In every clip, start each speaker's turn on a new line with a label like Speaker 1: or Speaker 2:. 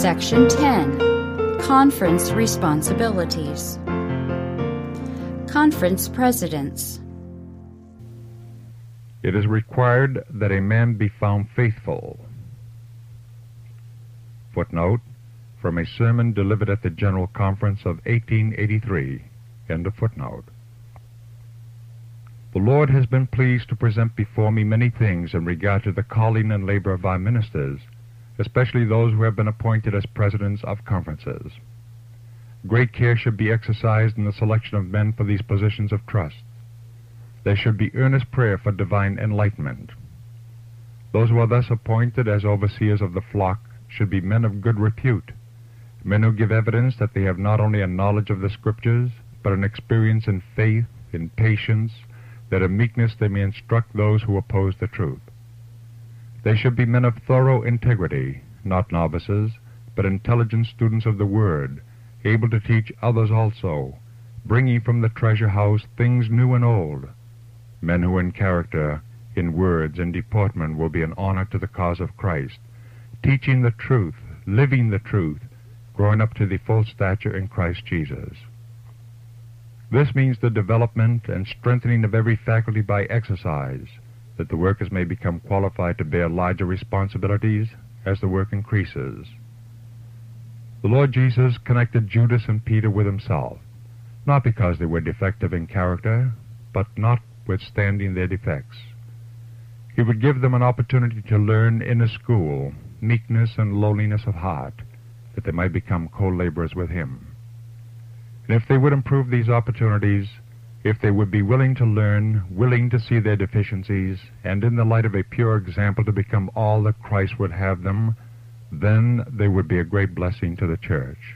Speaker 1: Section 10. Conference Responsibilities. Conference Presidents.
Speaker 2: It is required that a man be found faithful. Footnote, from a sermon delivered at the General Conference of 1883. End of footnote. The Lord has been pleased to present before me many things in regard to the calling and labor of our ministers, especially those who have been appointed as presidents of conferences. Great care should be exercised in the selection of men for these positions of trust. There should be earnest prayer for divine enlightenment. Those who are thus appointed as overseers of the flock should be men of good repute, men who give evidence that they have not only a knowledge of the Scriptures, but an experience in faith, in patience, that in meekness they may instruct those who oppose the truth. They should be men of thorough integrity, not novices, but intelligent students of the Word, able to teach others also, bringing from the treasure house things new and old, men who in character, in words, and deportment will be an honor to the cause of Christ, teaching the truth, living the truth, growing up to the full stature in Christ Jesus. This means the development and strengthening of every faculty by exercise, that the workers may become qualified to bear larger responsibilities as the work increases. The Lord Jesus connected Judas and Peter with himself, not because they were defective in character, but notwithstanding their defects. He would give them an opportunity to learn in a school meekness and lowliness of heart, that they might become co-laborers with him. And if they would improve these opportunities, if they would be willing to learn, willing to see their deficiencies, and in the light of a pure example to become all that Christ would have them, then they would be a great blessing to the church.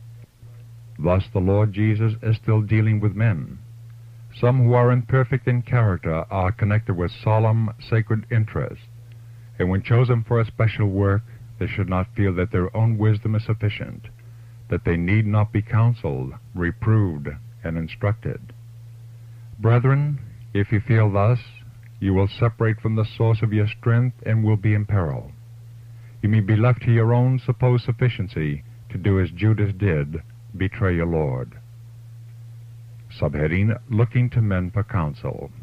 Speaker 2: Thus the Lord Jesus is still dealing with men. Some who are imperfect in character are connected with solemn, sacred interest, and when chosen for a special work, they should not feel that their own wisdom is sufficient, that they need not be counseled, reproved, and instructed. Brethren, if you feel thus, you will separate from the source of your strength and will be in peril. You may be left to your own supposed sufficiency to do as Judas did, betray your Lord. Subheading, Looking to Men for Counsel.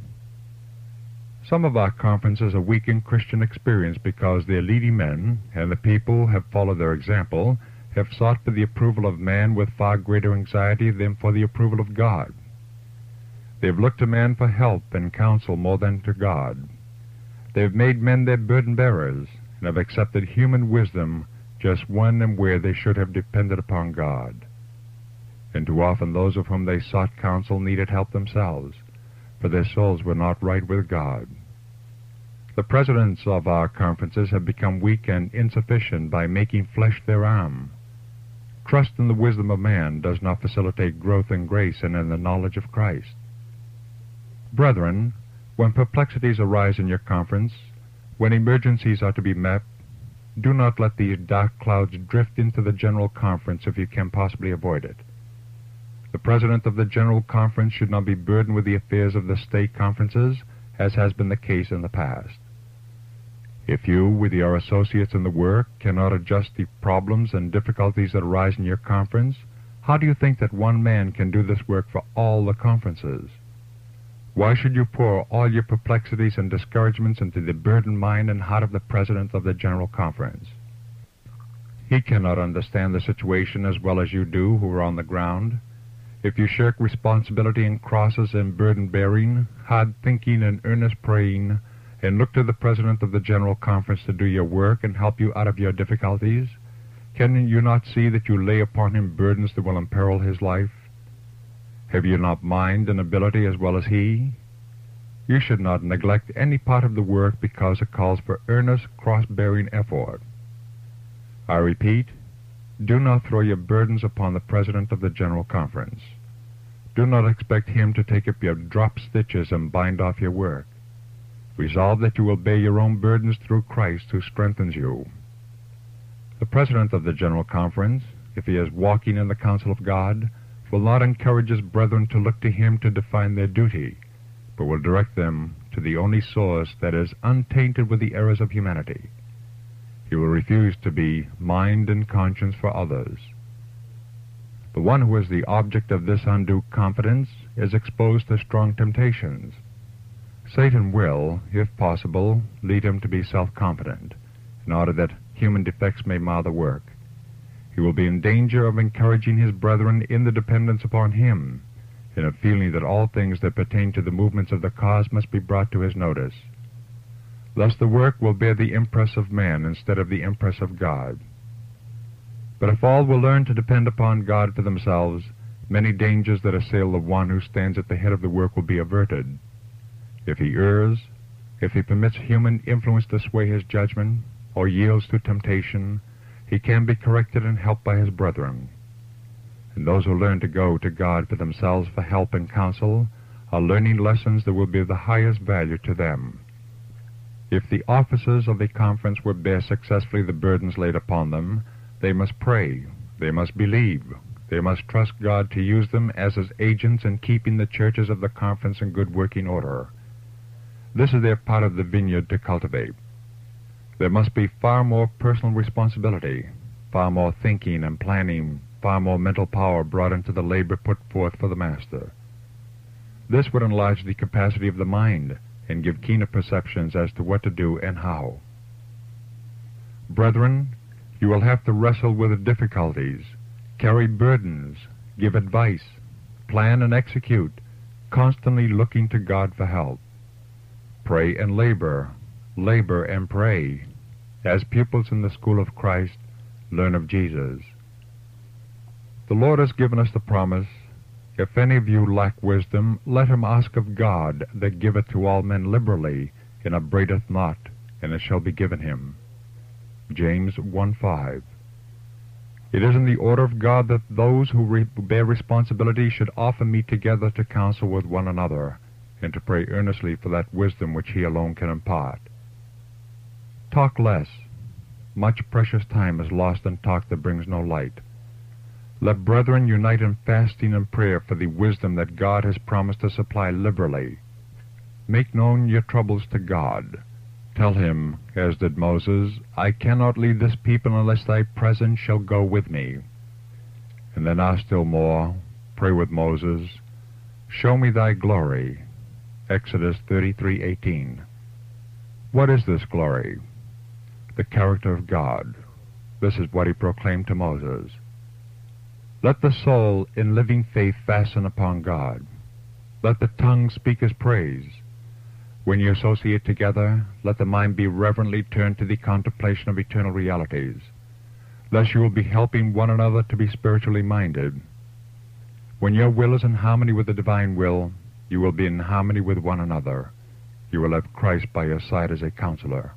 Speaker 2: Some of our conferences are weak in Christian experience because their leading men, and the people have followed their example, have sought for the approval of man with far greater anxiety than for the approval of God. They have looked to man for help and counsel more than to God. They have made men their burden-bearers, and have accepted human wisdom just when and where they should have depended upon God. And too often those of whom they sought counsel needed help themselves, for their souls were not right with God. The presidents of our conferences have become weak and insufficient by making flesh their arm. Trust in the wisdom of man does not facilitate growth in grace and in the knowledge of Christ. Brethren, when perplexities arise in your conference, when emergencies are to be met, do not let these dark clouds drift into the General Conference if you can possibly avoid it. The President of the General Conference should not be burdened with the affairs of the state conferences, as has been the case in the past. If you, with your associates in the work, cannot adjust the problems and difficulties that arise in your conference, how do you think that one man can do this work for all the conferences? Why should you pour all your perplexities and discouragements into the burdened mind and heart of the President of the General Conference? He cannot understand the situation as well as you do who are on the ground. If you shirk responsibility in crosses and burden-bearing, hard thinking and earnest praying, and look to the President of the General Conference to do your work and help you out of your difficulties, can you not see that you lay upon him burdens that will imperil his life? Have you not mind and ability as well as he? You should not neglect any part of the work because it calls for earnest, cross-bearing effort. I repeat, do not throw your burdens upon the President of the General Conference. Do not expect him to take up your drop stitches and bind off your work. Resolve that you will bear your own burdens through Christ who strengthens you. The President of the General Conference, if he is walking in the counsel of God, will not encourage his brethren to look to him to define their duty, but will direct them to the only source that is untainted with the errors of humanity. He will refuse to be mind and conscience for others. The one who is the object of this undue confidence is exposed to strong temptations. Satan will, if possible, lead him to be self-confident, in order that human defects may mar the work. He will be in danger of encouraging his brethren in the dependence upon him, in a feeling that all things that pertain to the movements of the cause must be brought to his notice. Thus the work will bear the impress of man instead of the impress of God. But if all will learn to depend upon God for themselves, many dangers that assail the one who stands at the head of the work will be averted. If he errs, if he permits human influence to sway his judgment, or yields to temptation, he can be corrected and helped by his brethren. And those who learn to go to God for themselves for help and counsel are learning lessons that will be of the highest value to them. If the officers of a conference would bear successfully the burdens laid upon them, they must pray, they must believe, they must trust God to use them as his agents in keeping the churches of the conference in good working order. This is their part of the vineyard to cultivate. There must be far more personal responsibility, far more thinking and planning, far more mental power brought into the labor put forth for the Master. This would enlarge the capacity of the mind and give keener perceptions as to what to do and how. Brethren, you will have to wrestle with difficulties, carry burdens, give advice, plan and execute, constantly looking to God for help. Pray and labor, labor and pray. As pupils in the school of Christ, learn of Jesus. The Lord has given us the promise, if any of you lack wisdom, let him ask of God, that giveth to all men liberally, and upbraideth not, and it shall be given him. James 1:5. It is in the order of God that those who bear responsibility should often meet together to counsel with one another, and to pray earnestly for that wisdom which he alone can impart. Talk less. Much precious time is lost in talk that brings no light. Let brethren unite in fasting and prayer for the wisdom that God has promised to supply liberally. Make known your troubles to God. Tell him, as did Moses, I cannot leave this people unless thy presence shall go with me. And then ask still more, pray with Moses, show me thy glory. Exodus 33:18. What is this glory? The character of God. This is what he proclaimed to Moses. Let the soul in living faith fasten upon God. Let the tongue speak his praise. When you associate together, let the mind be reverently turned to the contemplation of eternal realities. Thus you will be helping one another to be spiritually minded. When your will is in harmony with the divine will, you will be in harmony with one another. You will have Christ by your side as a counselor.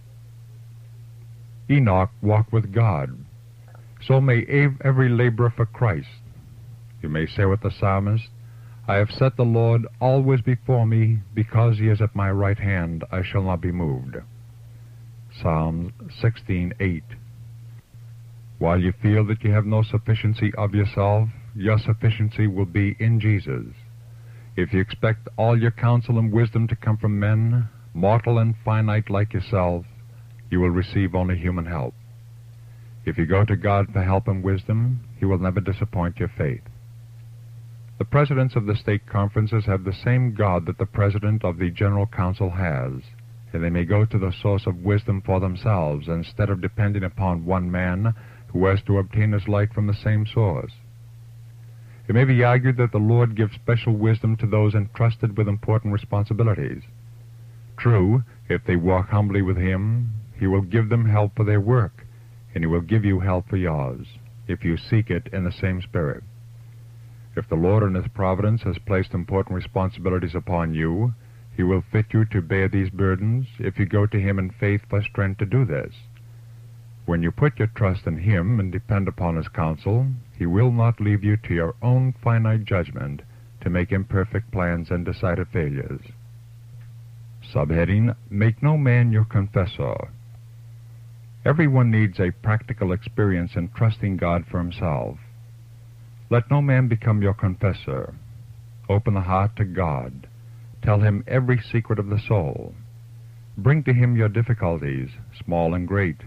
Speaker 2: Enoch walked with God. So may every laborer for Christ. You may say with the psalmist, I have set the Lord always before me, because he is at my right hand, I shall not be moved. Psalms 16:8. While you feel that you have no sufficiency of yourself, your sufficiency will be in Jesus. If you expect all your counsel and wisdom to come from men, mortal and finite like yourself, you will receive only human help. If you go to God for help and wisdom, he will never disappoint your faith. The presidents of the state conferences have the same God that the president of the General Council has, and they may go to the source of wisdom for themselves instead of depending upon one man who has to obtain his light from the same source. It may be argued that the Lord gives special wisdom to those entrusted with important responsibilities. True, if they walk humbly with him, he will give them help for their work, and he will give you help for yours, if you seek it in the same spirit. If the Lord in his providence has placed important responsibilities upon you, he will fit you to bear these burdens if you go to him in faith for strength to do this. When you put your trust in him and depend upon his counsel, he will not leave you to your own finite judgment to make imperfect plans and decided failures. Subheading, Make no man your confessor. Everyone needs a practical experience in trusting God for himself. Let no man become your confessor. Open the heart to God. Tell him every secret of the soul. Bring to him your difficulties, small and great,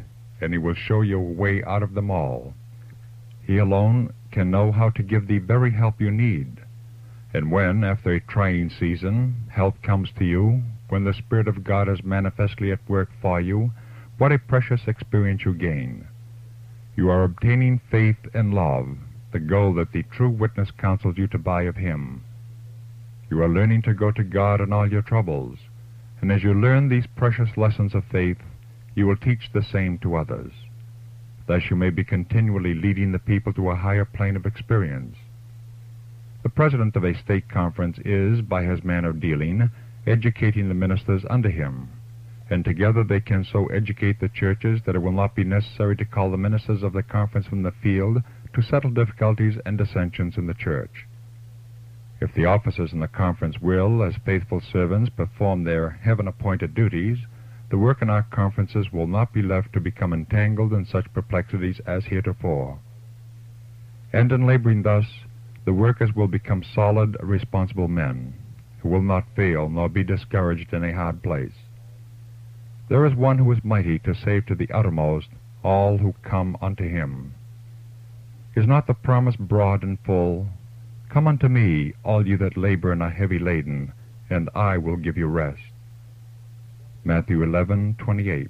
Speaker 2: and he will show you a way out of them all. He alone can know how to give the very help you need. And when, after a trying season, help comes to you, when the Spirit of God is manifestly at work for you, what a precious experience you gain. You are obtaining faith and love, the goal that the true witness counsels you to buy of him. You are learning to go to God in all your troubles, and as you learn these precious lessons of faith, you will teach the same to others. Thus you may be continually leading the people to a higher plane of experience. The president of a state conference is, by his manner of dealing, educating the ministers under him, and together they can so educate the churches that it will not be necessary to call the ministers of the conference from the field to settle difficulties and dissensions in the church. If the officers in the conference will, as faithful servants, perform their heaven-appointed duties, the work in our conferences will not be left to become entangled in such perplexities as heretofore. And in laboring thus, the workers will become solid, responsible men, who will not fail nor be discouraged in a hard place. There is one who is mighty to save to the uttermost all who come unto him. Is not the promise broad and full? Come unto me, all you that labor and are heavy laden, and I will give you rest. Matthew 11:28.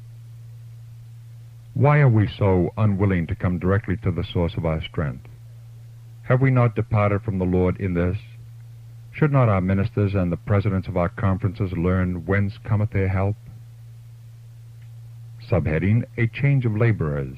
Speaker 2: Why are we so unwilling to come directly to the source of our strength? Have we not departed from the Lord in this? Should not our ministers and the presidents of our conferences learn whence cometh their help? Subheading, A Change of Laborers.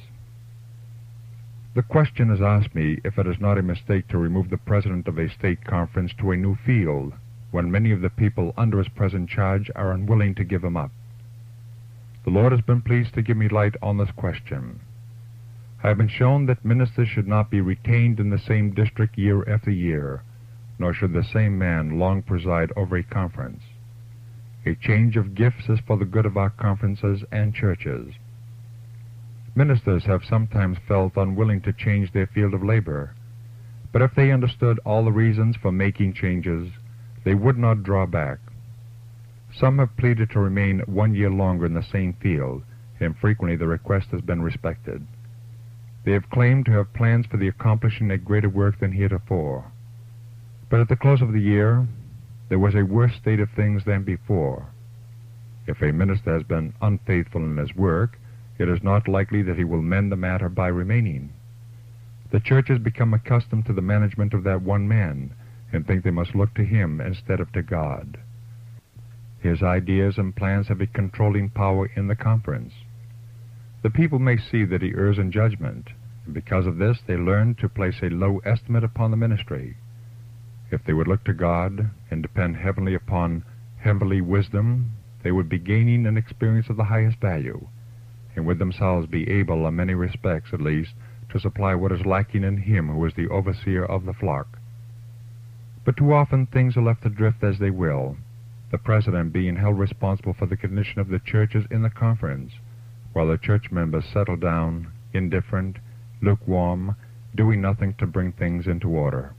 Speaker 2: The question is asked me if it is not a mistake to remove the president of a state conference to a new field, when many of the people under his present charge are unwilling to give him up. The Lord has been pleased to give me light on this question. I have been shown that ministers should not be retained in the same district year after year, nor should the same man long preside over a conference. A change of gifts is for the good of our conferences and churches. Ministers have sometimes felt unwilling to change their field of labor, but if they understood all the reasons for making changes, they would not draw back. Some have pleaded to remain 1 year longer in the same field, and frequently the request has been respected. They have claimed to have plans for the accomplishing a greater work than heretofore. But at the close of the year, there was a worse state of things than before. If a minister has been unfaithful in his work, it is not likely that he will mend the matter by remaining. The church has become accustomed to the management of that one man, and think they must look to him instead of to God. His ideas and plans have a controlling power in the conference. The people may see that he errs in judgment, and because of this they learn to place a low estimate upon the ministry. If they would look to God and depend heavily upon heavenly wisdom, they would be gaining an experience of the highest value, and would themselves be able, in many respects at least, to supply what is lacking in him who is the overseer of the flock. But too often things are left to drift as they will, the president being held responsible for the condition of the churches in the conference, while the church members settle down, indifferent, lukewarm, doing nothing to bring things into order.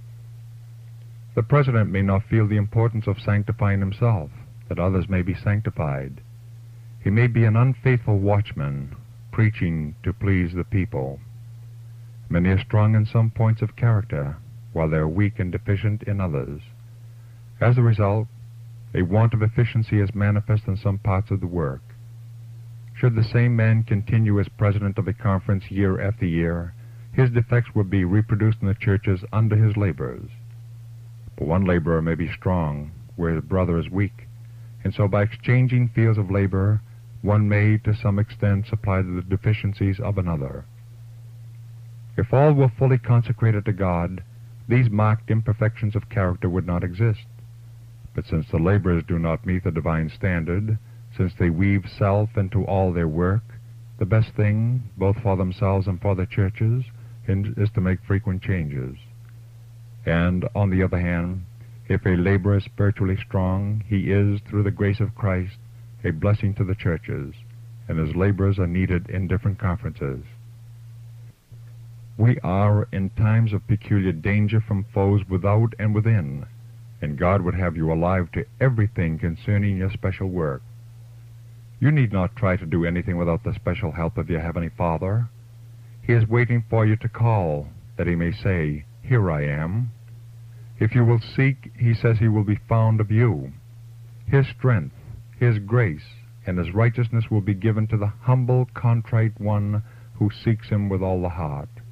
Speaker 2: The president may not feel the importance of sanctifying himself, that others may be sanctified. He may be an unfaithful watchman, preaching to please the people. Many are strong in some points of character, while they are weak and deficient in others. As a result, a want of efficiency is manifest in some parts of the work. Should the same man continue as president of a conference year after year, his defects will be reproduced in the churches under his labors. But one laborer may be strong, where his brother is weak, and so by exchanging fields of labor, one may, to some extent, supply the deficiencies of another. If all were fully consecrated to God, these marked imperfections of character would not exist. But since the laborers do not meet the divine standard, since they weave self into all their work, the best thing, both for themselves and for the churches, is to make frequent changes. And, on the other hand, if a laborer is spiritually strong, he is, through the grace of Christ, a blessing to the churches, and his laborers are needed in different conferences. We are in times of peculiar danger from foes without and within, and God would have you alive to everything concerning your special work. You need not try to do anything without the special help of your Heavenly Father. He is waiting for you to call, that He may say, "Here I am." If you will seek, He says He will be found of you. His strength, His grace, and His righteousness will be given to the humble, contrite one who seeks Him with all the heart.